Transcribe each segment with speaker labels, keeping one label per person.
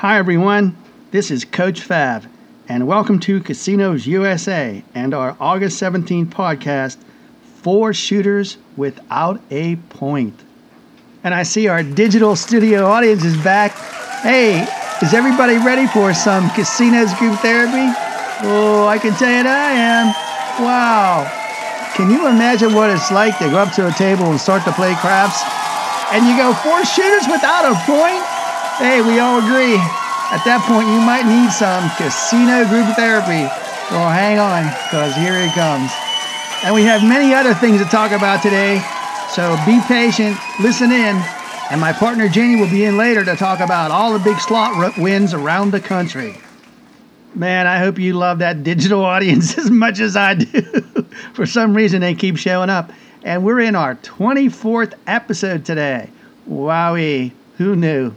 Speaker 1: Hi everyone, this is Coach Fav, and welcome to Casinos USA and our August 17th podcast, 4 Shooters Without a Point. And I see our digital studio audience is back. Hey, is everybody ready for some Casinos group therapy? Oh, I can tell you that I am. Wow. Can you imagine what it's like to go up to a table and start to play craps? And you go 4 shooters without a point? Hey, we all agree. At that point, you might need some casino group therapy. Well, hang on, because here it comes. And we have many other things to talk about today, so be patient, listen in, and my partner Jenny will be in later to talk about all the big slot wins around the country. Man, I hope you love that digital audience as much as I do. For some reason, they keep showing up. And we're in our 24th episode today. Wowee, who knew?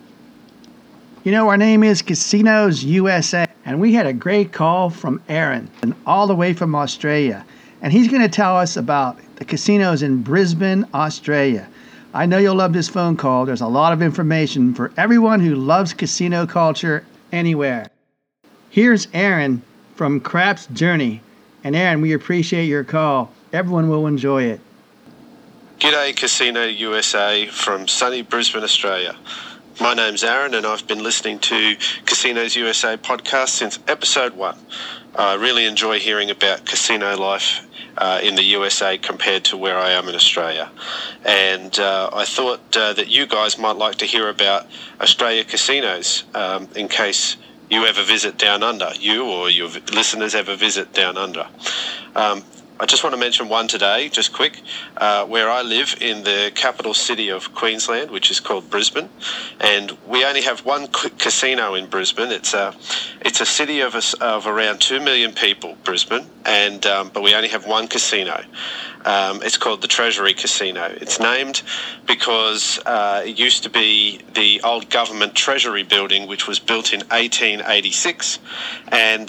Speaker 1: You know, our name is Casinos USA, and we had a great call from Aaron, and all the way from Australia. And he's going to tell us about the casinos in Brisbane, Australia. I know you'll love this phone call. There's a lot of information for everyone who loves casino culture anywhere. Here's Aaron from Craps Journey. And Aaron, we appreciate your call. Everyone will enjoy it.
Speaker 2: G'day Casino USA from sunny Brisbane, Australia. My name's Aaron and I've been listening to Casinos USA podcast since episode 1. I really enjoy hearing about casino life in the USA compared to where I am in Australia. And I thought that you guys might like to hear about Australia casinos in case you ever visit Down Under, you or your listeners ever visit Down Under. I just want to mention one today, just quick, where I live in the capital city of Queensland, which is called Brisbane, and we only have one casino in Brisbane. It's a city of around 2 million people, Brisbane, and but we only have one casino. It's called the Treasury Casino. It's named because it used to be the old government Treasury building, which was built in 1886, and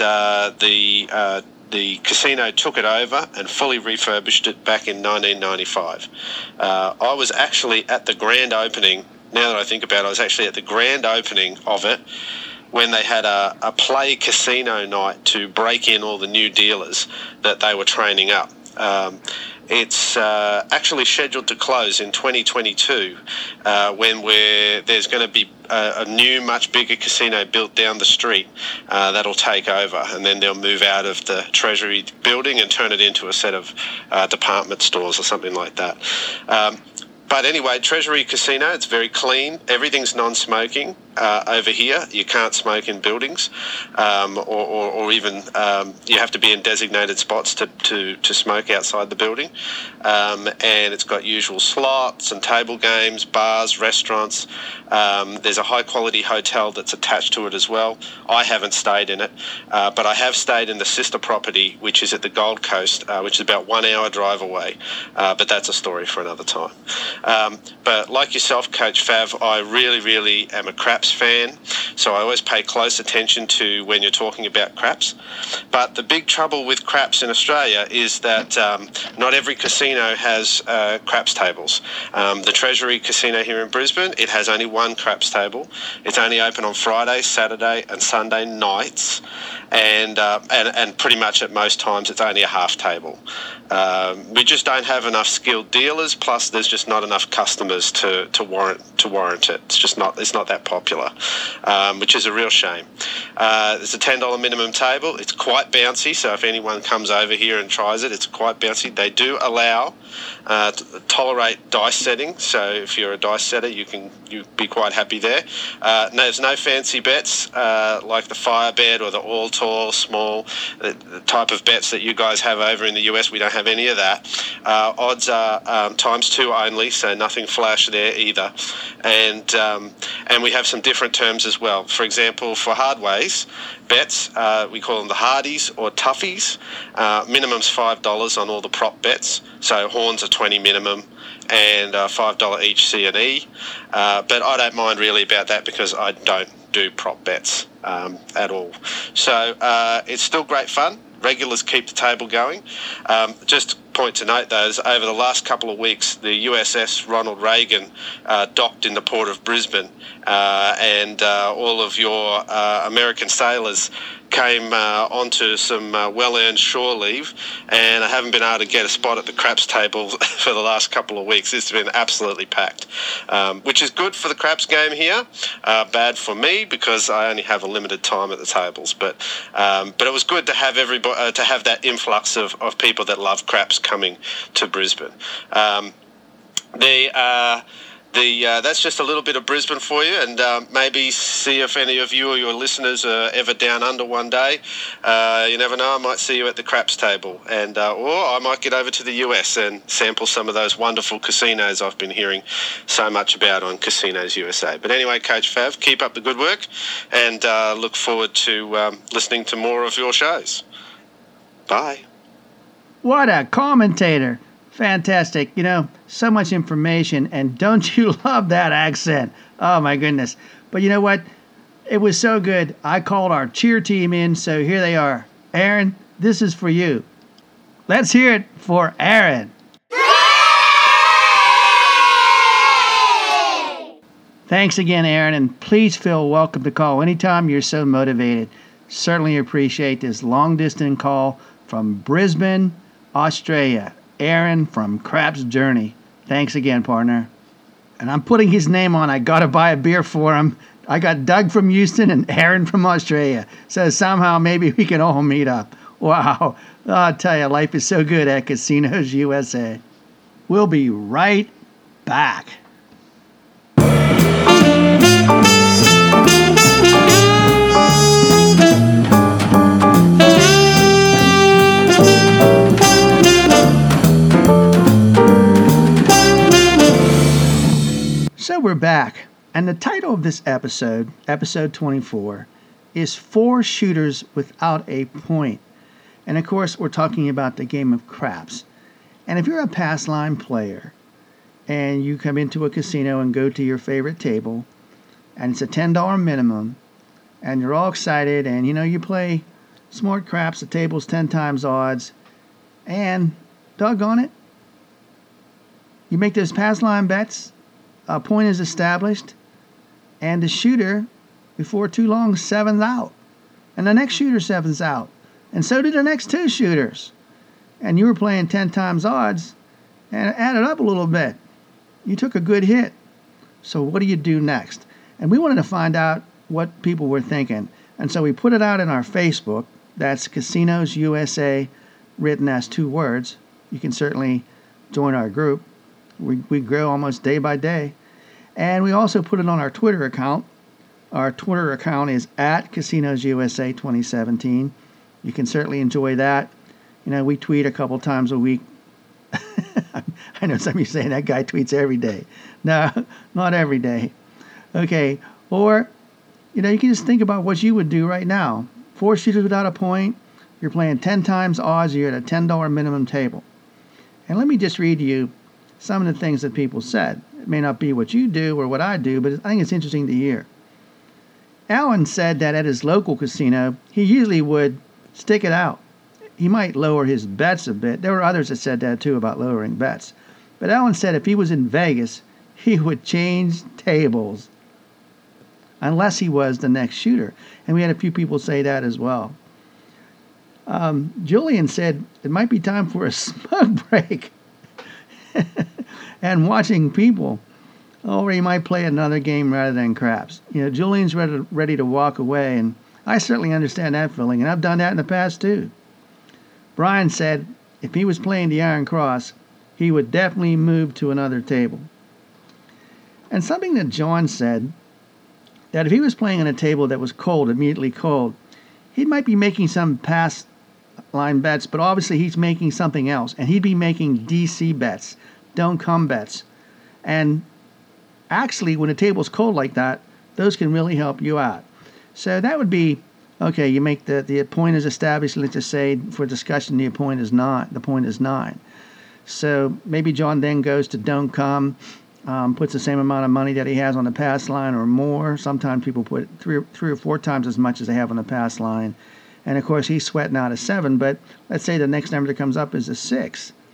Speaker 2: the casino took it over and fully refurbished it back in 1995. I was actually at the grand opening. Now that I think about it, I was actually at the grand opening of it when they had a play casino night to break in all the new dealers that they were training up. It's actually scheduled to close in 2022 when there's going to be a new, much bigger casino built down the street that'll take over, and then they'll move out of the Treasury building and turn it into a set of department stores or something like that. But anyway, Treasury Casino, it's very clean. Everything's non-smoking over here. You can't smoke in buildings, or even you have to be in designated spots to smoke outside the building. And it's got usual slots and table games, bars, restaurants. There's a high-quality hotel that's attached to it as well. I haven't stayed in it, but I have stayed in the sister property, which is at the Gold Coast, which is about 1 hour drive away. But that's a story for another time. But like yourself, Coach Fav, I really am a craps fan, so I always pay close attention to when you're talking about craps. But the big trouble with craps in Australia is that not every casino has craps tables. The Treasury Casino here in Brisbane, it has only one craps table. It's only open on Friday, Saturday and Sunday nights, and pretty much at most times it's only a half table. We just don't have enough skilled dealers, plus there's just not enough customers to warrant it. It's not that popular, which is a real shame. There's a $10 minimum table. It's quite bouncy, so if anyone comes over here and tries it, it's quite bouncy. They do allow tolerate dice setting, so if you're a dice setter, you'd be quite happy there. There's no fancy bets like the fire bet or the all tall, small, the type of bets that you guys have over in the US. We don't have any of that. Odds are ×2 only, so nothing flash there either. And we have some different terms as well. For example, for hardways bets, we call them the hardies or toughies. Minimum's $5 on all the prop bets, so horns are 20 minimum and $5 each C and E. But I don't mind really about that because I don't do prop bets at all. So it's still great fun. Regulars keep the table going. Just point to note, though, is over the last couple of weeks, the USS Ronald Reagan docked in the port of Brisbane, and all of your American sailors came onto some well-earned shore leave, and I haven't been able to get a spot at the craps table for the last couple of weeks. It's been absolutely packed, which is good for the craps game here, bad for me because I only have a limited time at the tables. But it was good to have everybody to have that influx of people that love craps coming to Brisbane. That's just a little bit of Brisbane for you, and maybe see if any of you or your listeners are ever down under one day. You never know, I might see you at the craps table, and or I might get over to the US and sample some of those wonderful casinos I've been hearing so much about on Casinos USA. But anyway, Coach Fav, keep up the good work, and look forward to listening to more of your shows. Bye.
Speaker 1: What a commentator. Fantastic. So much information, and don't you love that accent? Oh, my goodness. But you know what? It was so good. I called our cheer team in, so here they are. Aaron, this is for you. Let's hear it for Aaron. Thanks again, Aaron, and please feel welcome to call anytime you're so motivated. Certainly appreciate this long-distance call from Brisbane, Australia. Aaron from Craps Journey. Thanks again, partner. And I'm putting his name on. I got to buy a beer for him. I got Doug from Houston and Aaron from Australia. So somehow maybe we can all meet up. Wow. I'll tell you, life is so good at Casinos USA. We'll be right back. So we're back, and the title of this episode, episode 24, is 4 Shooters Without a Point. And of course, we're talking about the game of craps. And if you're a pass line player, and you come into a casino and go to your favorite table, and it's a $10 minimum, and you're all excited, and you play smart craps, the table's 10 times odds, and doggone it, you make those pass line bets, a point is established, and the shooter, before too long, 7's out. And the next shooter 7's out. And so did the next 2 shooters. And you were playing 10 times odds, and it added up a little bit. You took a good hit. So what do you do next? And we wanted to find out what people were thinking. And so we put it out in our Facebook. That's Casinos USA, written as 2 words. You can certainly join our group. We grow almost day by day. And we also put it on our Twitter account. Our Twitter account is at Casinos USA 2017. You can certainly enjoy that. We tweet a couple times a week. I know some of you saying that guy tweets every day. No, not every day. Okay. Or, you can just think about what you would do right now. 4 shooters without a point. You're playing 10 times odds. You're at a $10 minimum table. And let me just read you some of the things that people said. It may not be what you do or what I do, but I think it's interesting to hear. Alan said that at his local casino, he usually would stick it out. He might lower his bets a bit. There were others that said that too about lowering bets. But Alan said if he was in Vegas, he would change tables unless he was the next shooter. And we had a few people say that as well. Julian said it might be time for a smoke break. And watching people, or he might play another game rather than craps. Julian's ready to walk away, and I certainly understand that feeling, and I've done that in the past too. Brian said if he was playing the Iron Cross, he would definitely move to another table. And something that John said, that if he was playing on a table that was cold, immediately cold, he might be making some pass line bets, but obviously he's making something else, and he'd be making DC bets, don't come bets. And actually, when a table's cold like that, those can really help you out. So that would be, okay, you make the point is established, let's just say for discussion the point is 9. So maybe John then goes to don't come, puts the same amount of money that he has on the pass line or more. Sometimes people put three or 4 times as much as they have on the pass line. And of course he's sweating out a 7, but let's say the next number that comes up is a 6.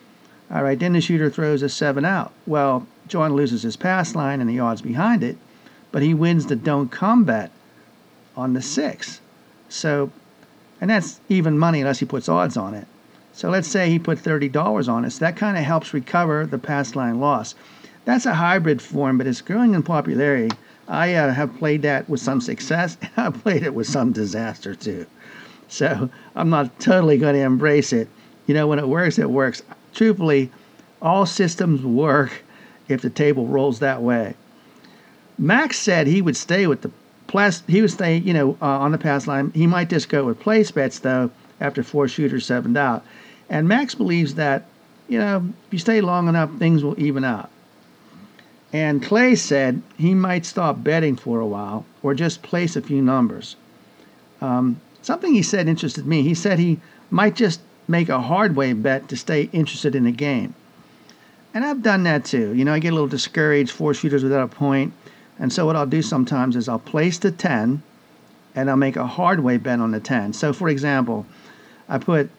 Speaker 1: All right, then the shooter throws a 7 out. Well, John loses his pass line and the odds behind it, but he wins the don't come bet on the 6. So, and that's even money unless he puts odds on it. So let's say he put $30 on it. So that kind of helps recover the pass line loss. That's a hybrid form, but it's growing in popularity. I have played that with some success, and I've played it with some disaster too. So I'm not totally going to embrace it. When it works, it works. Truthfully, all systems work if the table rolls that way. Max said he would stay with he would stay, on the pass line. He might just go with place bets though after 4 shooters 7'd out. And Max believes that, if you stay long enough, things will even out. And Clay said he might stop betting for a while or just place a few numbers. Something he said interested me. He said he might just make a hard way bet to stay interested in the game. And I've done that too. I get a little discouraged, 4 shooters without a point. And so what I'll do sometimes is I'll place the 10 and I'll make a hard way bet on the 10. So for example, I put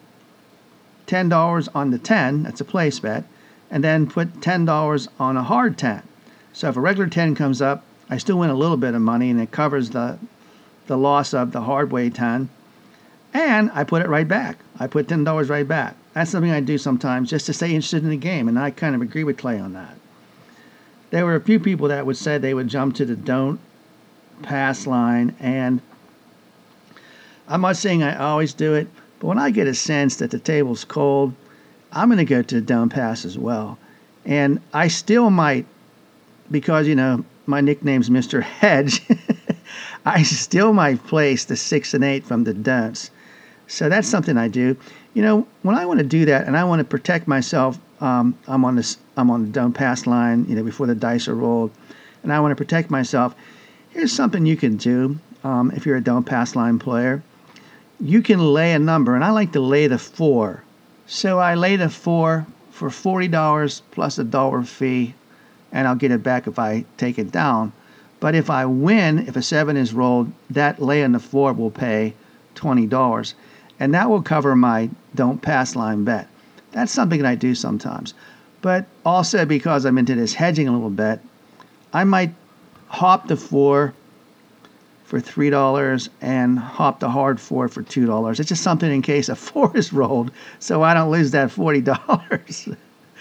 Speaker 1: $10 on the 10, that's a place bet, and then put $10 on a hard 10. So if a regular 10 comes up, I still win a little bit of money and it covers the loss of the hard way 10. And I put it right back. I put $10 right back. That's something I do sometimes just to stay interested in the game, and I kind of agree with Clay on that. There were a few people that would say they would jump to the don't pass line, and I'm not saying I always do it, but when I get a sense that the table's cold, I'm going to go to the don't pass as well. And I still might, because, my nickname's Mr. Hedge, I still might place the 6 and 8 from the don'ts. So that's something I do. When I want to do that and I want to protect myself, I'm on the don't pass line, before the dice are rolled, and I want to protect myself. Here's something you can do if you're a don't pass line player. You can lay a number, and I like to lay the 4. So I lay the 4 for $40 plus a dollar fee, and I'll get it back if I take it down. But if I win, if a 7 is rolled, that lay on the 4 will pay $20. And that will cover my don't pass line bet. That's something that I do sometimes. But also because I'm into this hedging a little bit, I might hop the 4 for $3 and hop the hard 4 for $2. It's just something in case a 4 is rolled so I don't lose that $40.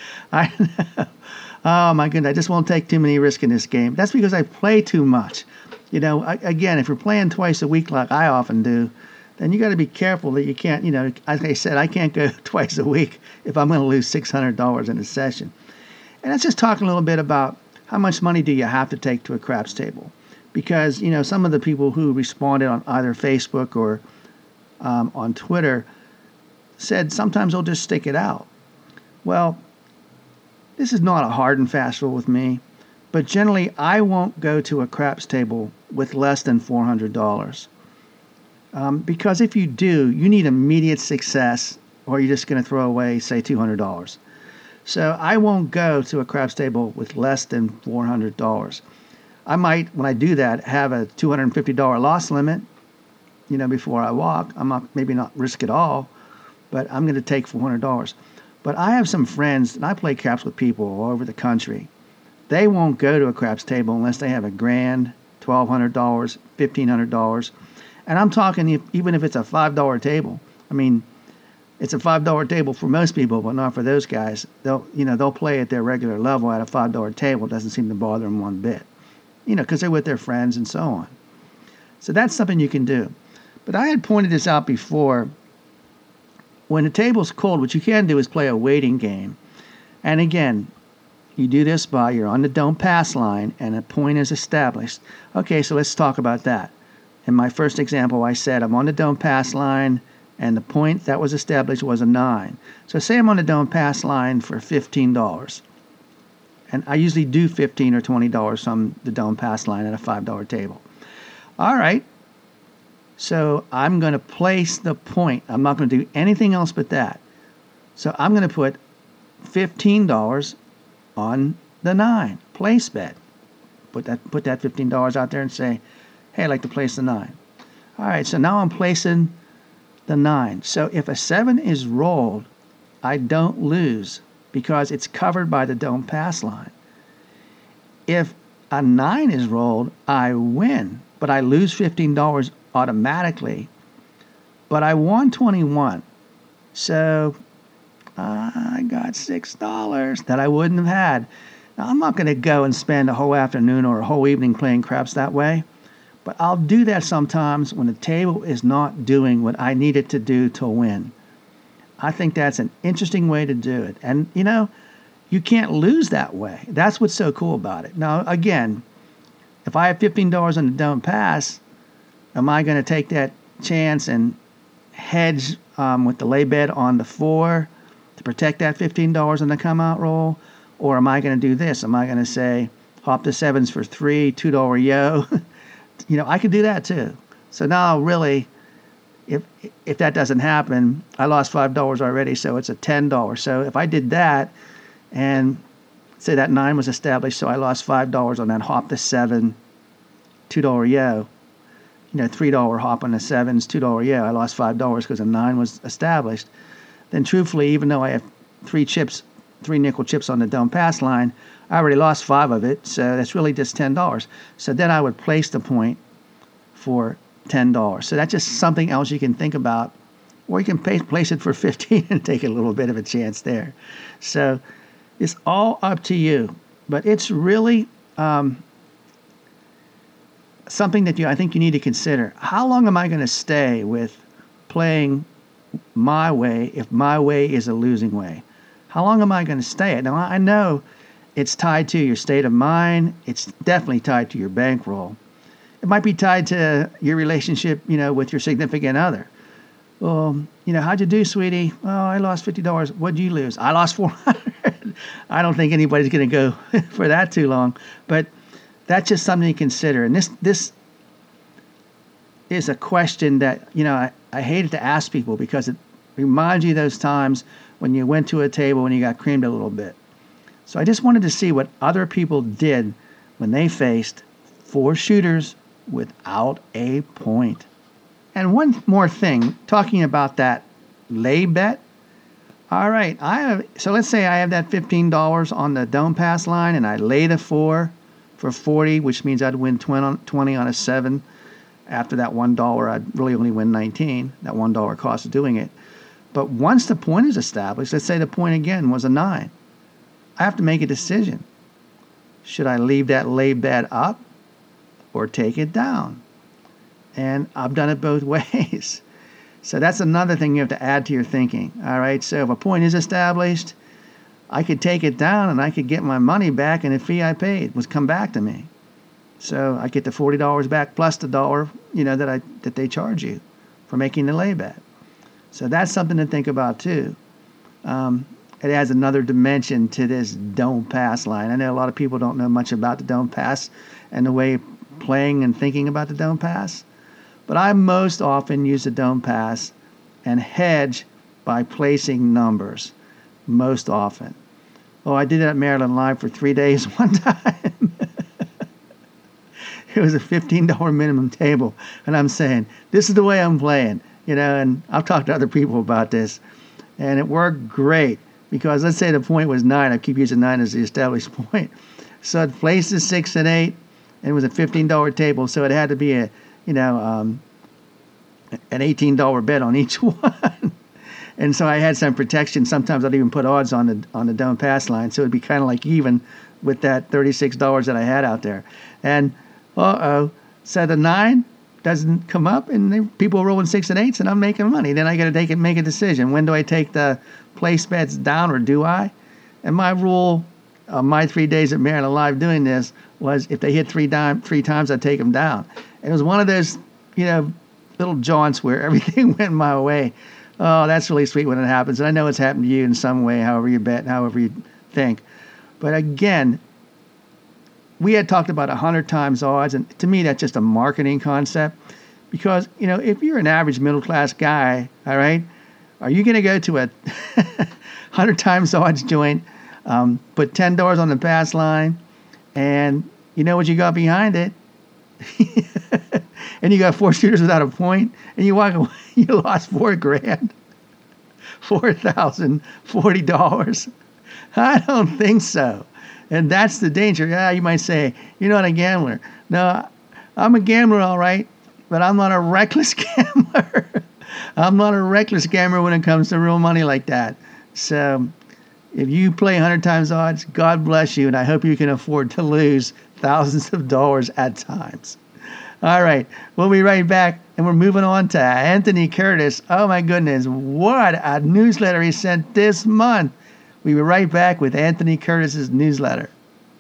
Speaker 1: Oh my goodness, I just won't take too many risks in this game. That's because I play too much. Again, if you're playing twice a week like I often do, then you got to be careful that you can't, as I said, I can't go twice a week if I'm going to lose $600 in a session. And let's just talk a little bit about how much money do you have to take to a craps table. Because, some of the people who responded on either Facebook or on Twitter said sometimes they'll just stick it out. Well, this is not a hard and fast rule with me, but generally I won't go to a craps table with less than $400. Because if you do, you need immediate success or you're just going to throw away, say, $200. So I won't go to a craps table with less than $400. I might, when I do that, have a $250 loss limit, before I walk. I'm not, maybe not risk it all, but I'm going to take $400. But I have some friends, and I play craps with people all over the country. They won't go to a craps table unless they have $1,000, $1,200, $1,500. And I'm talking even if it's a $5 table. I mean, it's a $5 table for most people, but not for those guys. They'll play at their regular level at a $5 table. It doesn't seem to bother them one bit, because they're with their friends and so on. So that's something you can do. But I had pointed this out before. When the table's cold, what you can do is play a waiting game. And again, you do this by you're on the don't pass line and a point is established. Okay, so let's talk about that. In my first example, I said I'm on the don't pass line and the point that was established was a 9. So say I'm on the don't pass line for $15. And I usually do $15 or $20 from the don't pass line at a $5 table. All right. So I'm going to place the point. I'm not going to do anything else but that. So I'm going to put $15 on the 9. Place bet. Put that $15 out there and say, hey, I'd like to place the 9. All right, so now I'm placing the 9. So if a 7 is rolled, I don't lose because it's covered by the don't pass line. If a 9 is rolled, I win, but I lose $15 automatically. But I won 21. So I got $6 that I wouldn't have had. Now, I'm not going to go and spend a whole afternoon or a whole evening playing craps that way, but I'll do that sometimes when the table is not doing what I need it to do to win. I think that's an interesting way to do it. And, you can't lose that way. That's what's so cool about it. Now, again, if I have $15 on the don't pass, am I going to take that chance and hedge with the lay bet on the 4 to protect that $15 on the come out roll? Or am I going to do this? Am I going to say, hop the 7s for 3, $2 yo? I could do that too. So now really, if that doesn't happen, I lost $5 already, so it's a $10. So if I did that and say that 9 was established, so I lost $5 on that hop the 7, $2 yo, $3 hop on the 7s, $2 yo, I lost $5 because a 9 was established. Then truthfully, even though I have 3 nickel chips on the don't pass line, I already lost 5 of it, so that's really just $10. So then I would place the point for $10. So that's just something else you can think about, or you can place it for 15 and take a little bit of a chance there. So it's all up to you, but it's really something that I think you need to consider. How long am I going to stay with playing my way if my way is a losing way? How long am I going to stay at? Now, I know it's tied to your state of mind. It's definitely tied to your bankroll. It might be tied to your relationship, with your significant other. Well, how'd you do, sweetie? Oh, I lost $50. What'd you lose? I lost $400. I don't think anybody's going to go for that too long. But that's just something to consider. And this is a question that, I hated to ask people because it reminds you of those times when you went to a table and you got creamed a little bit. So I just wanted to see what other people did when they faced 4 shooters without a point. And one more thing, talking about that lay bet. All right, so let's say I have that $15 on the don't pass line and I lay the 4 for 40, which means I'd win 20 on a 7. After that $1, I'd really only win 19. That $1 cost of doing it. But once the point is established, let's say the point again was a 9. I have to make a decision. Should I leave that lay bet up or take it down? And I've done it both ways. So that's another thing you have to add to your thinking. All right, so if a point is established, I could take it down and I could get my money back, and the fee I paid was come back to me. So I get the $40 back plus the $1, that they charge you for making the lay bet. So that's something to think about too. It adds another dimension to this don't pass line. I know a lot of people don't know much about the don't pass and the way playing and thinking about the don't pass. But I most often use the don't pass and hedge by placing numbers. Most often. Oh, I did it at Maryland Live for 3 days one time. It was a $15 minimum table. And I'm saying, this is the way I'm playing. And I've talked to other people about this. And it worked great. Because let's say the point was 9. I keep using 9 as the established point. So it placed the 6 and 8. And it was a $15 table. So it had to be an $18 bet on each one. And so I had some protection. Sometimes I'd even put odds on the don't pass line. So it'd be kind of like even with that $36 that I had out there. And so the 9 doesn't come up, and people are rolling 6 and 8s, and I'm making money. Then I got to make a decision. When do I take the place bets down, or do I? And my rule of my 3 days at Maryland Live doing this was if they hit three times, I'd take them down. And it was one of those, little jaunts where everything went my way. Oh, that's really sweet when it happens. And I know it's happened to you in some way, however you bet, however you think. But again, we had talked about 100 times odds, and to me, that's just a marketing concept. Because, if you're an average middle-class guy, all right, are you going to go to a 100 times odds joint, put $10 on the pass line, and you know what you got behind it? And you got 4 shooters without a point, and you walk away, you lost $4,000, $4,040. I don't think so. And that's the danger. Yeah, you might say, you're not a gambler. No, I'm a gambler, all right, but I'm not a reckless gambler. I'm not a reckless gambler when it comes to real money like that. So if you play 100 times odds, God bless you, and I hope you can afford to lose thousands of dollars at times. All right, we'll be right back, and we're moving on to Anthony Curtis. Oh, my goodness, what a newsletter he sent this month. We'll be right back with Anthony Curtis's newsletter.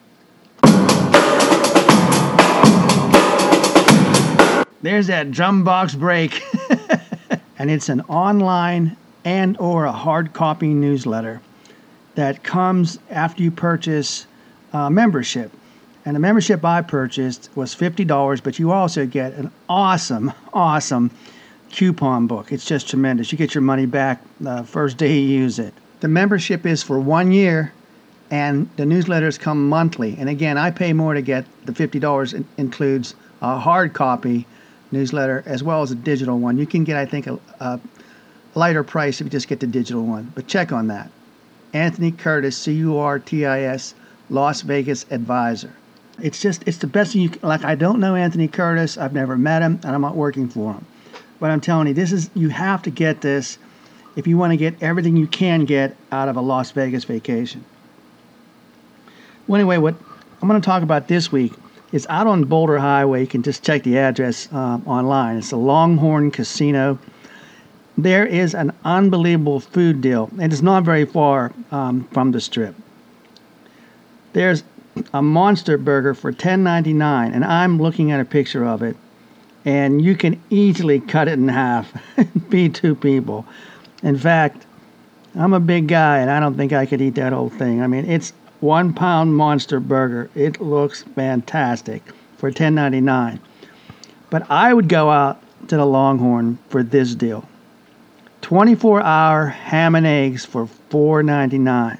Speaker 1: There's that drum box break. And it's an online and or a hard copy newsletter that comes after you purchase membership. And the membership I purchased was $50, but you also get an awesome coupon book. It's just tremendous. You get your money back the first day you use it. The membership is for 1 year, and the newsletters come monthly. And again, I pay more to get the $50. It includes a hard copy newsletter as well as a digital one. You can get, I think, a lighter price if you just get the digital one. But check on that. Anthony Curtis, Curtis, Las Vegas Advisor. It's the best thing you can, like, I don't know Anthony Curtis. I've never met him, and I'm not working for him. But I'm telling you, you have to get this if you want to get everything you can get out of a Las Vegas vacation. Well, anyway, what I'm going to talk about this week is out on Boulder Highway. You can just check the address online. It's the Longhorn Casino. There is an unbelievable food deal, and it's not very far from the Strip. There's a Monster Burger for $10.99, and I'm looking at a picture of it, and you can easily cut it in half and feed two people. In fact, I'm a big guy, and I don't think I could eat that whole thing. I mean, it's 1 pound Monster Burger. It looks fantastic for $10.99. But I would go out to the Longhorn for this deal. 24-hour ham and eggs for $4.99.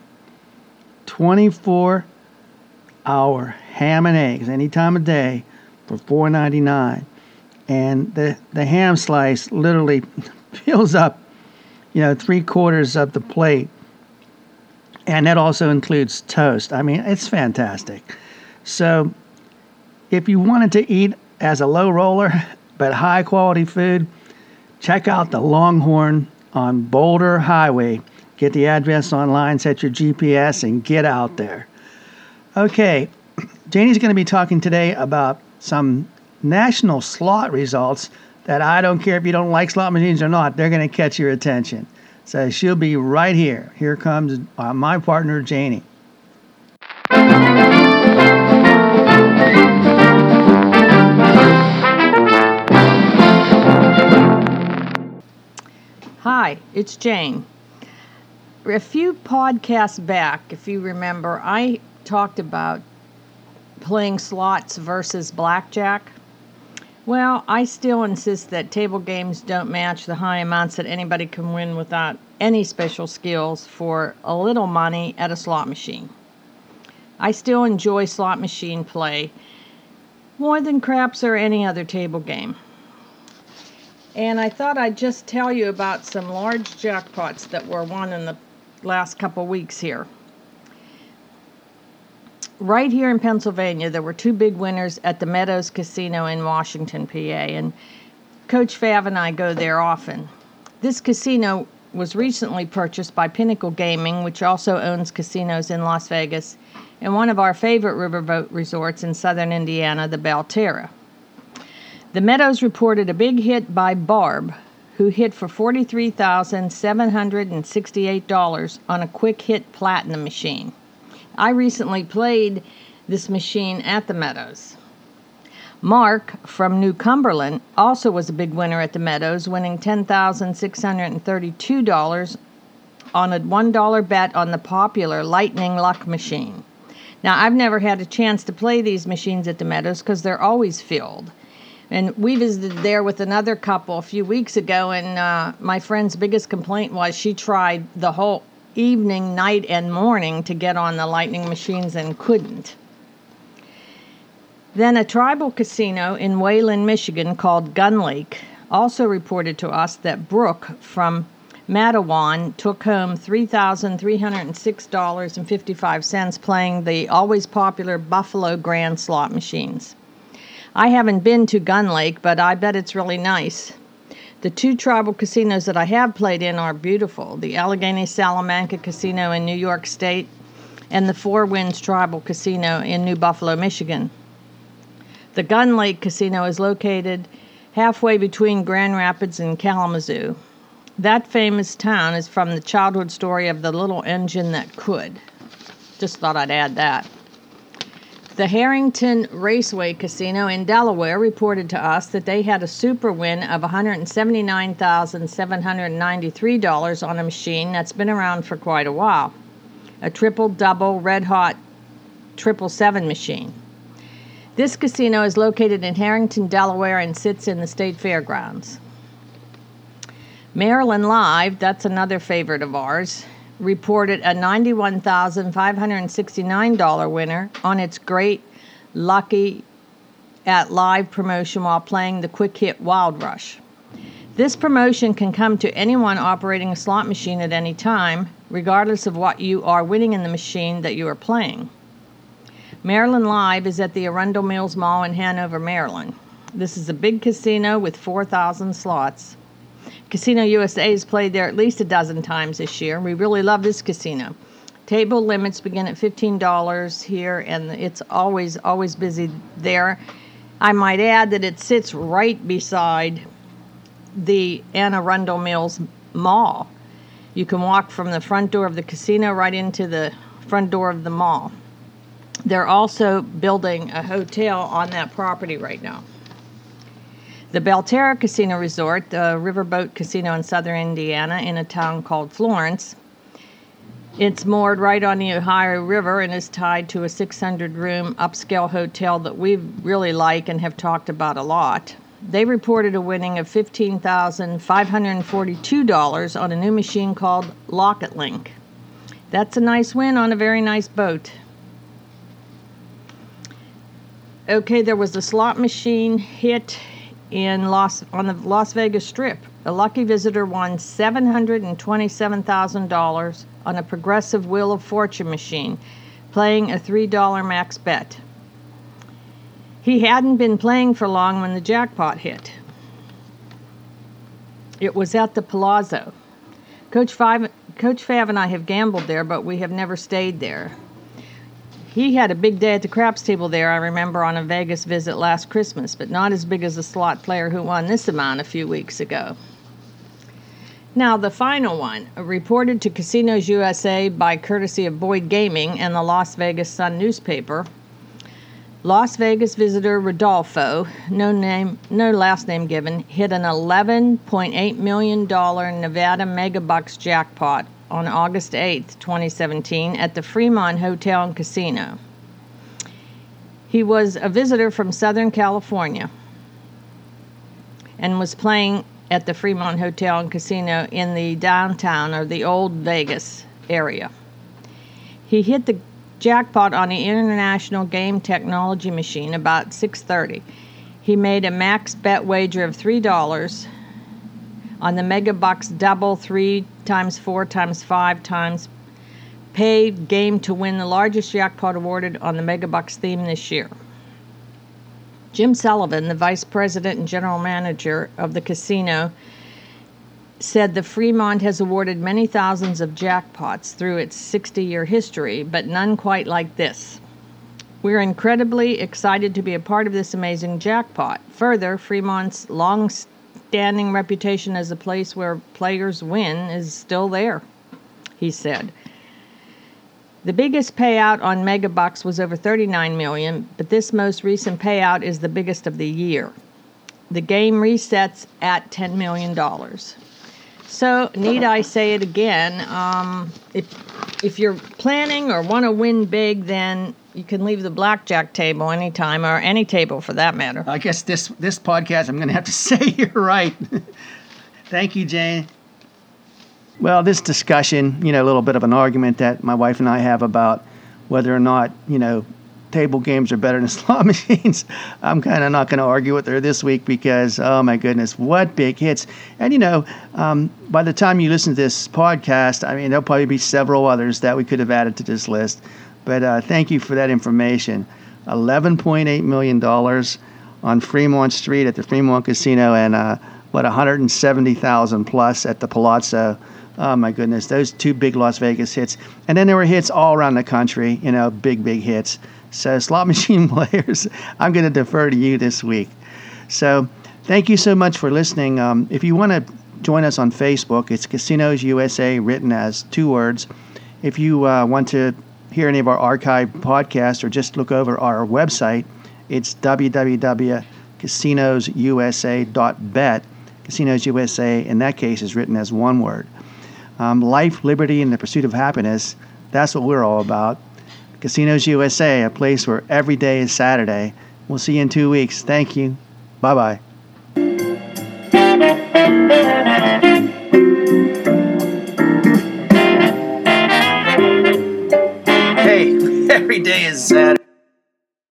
Speaker 1: 24-hour ham and eggs any time of day for $4.99. And the ham slice literally fills up, 3/4 of the plate. And that also includes toast. I mean, it's fantastic. So if you wanted to eat as a low roller, but high quality food, check out the Longhorn on Boulder Highway. Get the address online, set your GPS, and get out there. Okay, Janie's going to be talking today about some national slot results that I don't care if you don't like slot machines or not, they're going to catch your attention. So she'll be right here. Here comes my partner, Janie.
Speaker 3: Hi, it's Jane. A few podcasts back, if you remember, I talked about playing slots versus blackjack. Well, I still insist that table games don't match the high amounts that anybody can win without any special skills for a little money at a slot machine. I still enjoy slot machine play more than craps or any other table game. And I thought I'd just tell you about some large jackpots that were won in the last couple weeks here. Right here in Pennsylvania, there were two big winners at the Meadows Casino in Washington, PA, and Coach Fav and I go there often. This casino was recently purchased by Pinnacle Gaming, which also owns casinos in Las Vegas, and one of our favorite riverboat resorts in southern Indiana, the Belterra. The Meadows reported a big hit by Barb, who hit for $43,768 on a quick hit platinum machine. I recently played this machine at the Meadows. Mark from New Cumberland also was a big winner at the Meadows, winning $10,632 on a $1 bet on the popular Lightning Luck machine. Now, I've never had a chance to play these machines at the Meadows because they're always filled. And we visited there with another couple a few weeks ago, and my friend's biggest complaint was she tried the whole evening, night, and morning to get on the Lightning machines and couldn't. Then a tribal casino in Wayland, Michigan called Gun Lake also reported to us that Brooke from Matawan took home $3,306.55 playing the always popular Buffalo Grand slot machines. I haven't been to Gun Lake, but I bet it's really nice. The two tribal casinos that I have played in are beautiful, the Allegheny Salamanca Casino in New York State and the Four Winds Tribal Casino in New Buffalo, Michigan. The Gun Lake Casino is located halfway between Grand Rapids and Kalamazoo. That famous town is from the childhood story of the little engine that could. Just thought I'd add that. The Harrington Raceway Casino in Delaware reported to us that they had a super win of $179,793 on a machine that's been around for quite a while. A triple-double red-hot 777 machine. This casino is located in Harrington, Delaware, and sits in the state fairgrounds. Maryland Live, that's another favorite of ours, reported a $91,569 winner on its Great Lucky at Live promotion while playing the Quick Hit Wild Rush. This promotion can come to anyone operating a slot machine at any time, regardless of what you are winning in the machine that you are playing. Maryland Live is at the Arundel Mills Mall in Hanover, Maryland. This is a big casino with 4,000 slots. Casino USA has played there at least a dozen times this year. We really love this casino. Table limits begin at $15 here, and it's always busy there. I might add that it sits right beside the Anne Arundel Mills Mall. You can walk from the front door of the casino right into the front door of the mall. They're also building a hotel on that property right now. The Belterra Casino Resort, the riverboat casino in southern Indiana in a town called Florence. It's moored right on the Ohio River and is tied to a 600-room upscale hotel that we really like and have talked about a lot. They reported a winning of $15,542 on a new machine called Locket Link. That's a nice win on a very nice boat. Okay, there was a slot machine hit on the Las Vegas Strip. A lucky visitor won $727,000 on a progressive Wheel of Fortune machine, playing a $3 max bet. He hadn't been playing for long when the jackpot hit. It was at the Palazzo. Coach Fav and I have gambled there, but we have never stayed there. He had a big day at the craps table there, I remember, on a Vegas visit last Christmas, but not as big as the slot player who won this amount a few weeks ago. Now, the final one, reported to Casinos USA by courtesy of Boyd Gaming and the Las Vegas Sun newspaper. Las Vegas visitor Rodolfo, no last name given, hit an $11.8 million Nevada Megabucks jackpot on August 8th, 2017, at the Fremont Hotel and Casino. He was a visitor from Southern California and was playing at the Fremont Hotel and Casino in the downtown or the old Vegas area. He hit the jackpot on the International Game Technology machine about 6:30. He made a max bet wager of $3 on the Megabucks double 3 times 4 times 5 times paid game to win the largest jackpot awarded on the Megabucks theme this year. Jim Sullivan, the vice president and general manager of the casino, said the Fremont has awarded many thousands of jackpots through its 60-year history, but none quite like this. We're incredibly excited to be a part of this amazing jackpot. Further, Fremont's long-standing reputation as a place where players win is still there, he said. The biggest payout on Megabucks was over $39 million, but this most recent payout is the biggest of the year. The game resets at $10 million. So, need I say it again, if you're planning or want to win big, then you can leave the blackjack table anytime, or any table for that matter.
Speaker 1: I guess this podcast, I'm going to have to say you're right. Thank you, Jane. Well, this discussion, a little bit of an argument that my wife and I have about whether or not, table games are better than slot machines, I'm kind of not going to argue with her this week because, oh my goodness, what big hits. And, by the time you listen to this podcast, I mean, there'll probably be several others that we could have added to this list. But thank you for that information. $11.8 million on Fremont Street at the Fremont Casino and, 170,000 plus at the Palazzo. Oh my goodness, those two big Las Vegas hits. And then there were hits all around the country, big hits. So slot machine players, I'm going to defer to you this week. So thank you so much for listening. If you want to join us on Facebook, it's Casinos USA written as two words. If you want to hear any of our archive podcasts or just look over our website, it's www.casinosusa.bet. Casinos USA, in that case, is written as one word. Life, liberty, and the pursuit of happiness, that's what we're all about. Casinos USA, a place where every day is Saturday. We'll see you in 2 weeks. Thank you. Bye-bye. Hey, every day is Saturday.